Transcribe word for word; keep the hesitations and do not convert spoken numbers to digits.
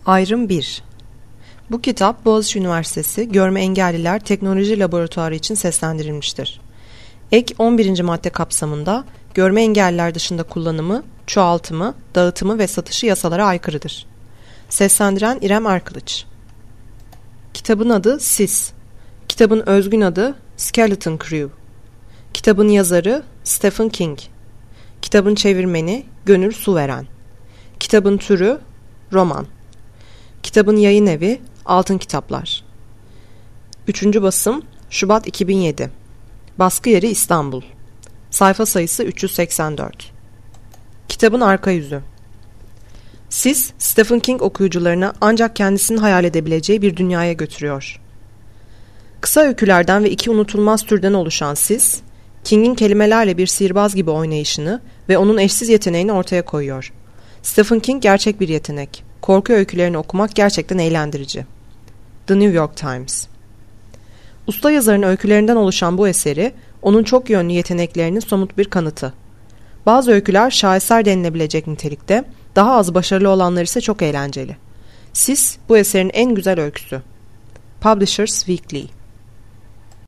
Ayrım bir. Bu kitap Boğaziçi Üniversitesi Görme Engelliler Teknoloji Laboratuvarı için seslendirilmiştir. Ek on birinci madde kapsamında görme engelliler dışında kullanımı, çoğaltımı, dağıtımı ve satışı yasalara aykırıdır. Seslendiren İrem Erkılıç. Kitabın adı Sis. Kitabın özgün adı Skeleton Crew. Kitabın yazarı Stephen King. Kitabın çevirmeni Gönül Suveren. Kitabın türü roman. Kitabın yayın evi Altın Kitaplar. Üçüncü basım Şubat iki bin yedi. Baskı yeri İstanbul. Sayfa sayısı üç yüz seksen dört. Kitabın arka yüzü. Sis, Stephen King okuyucularına ancak kendisinin hayal edebileceği bir dünyaya götürüyor. Kısa öykülerden ve iki unutulmaz türden oluşan Sis, King'in kelimelerle bir sihirbaz gibi oynayışını ve onun eşsiz yeteneğini ortaya koyuyor. Stephen King gerçek bir yetenek. Korku öykülerini okumak gerçekten eğlendirici. The New York Times. Usta yazarın öykülerinden oluşan bu eseri, onun çok yönlü yeteneklerinin somut bir kanıtı. Bazı öyküler şaheser denilebilecek nitelikte, daha az başarılı olanlar ise çok eğlenceli. Sis, bu eserin en güzel öyküsü. Publishers Weekly.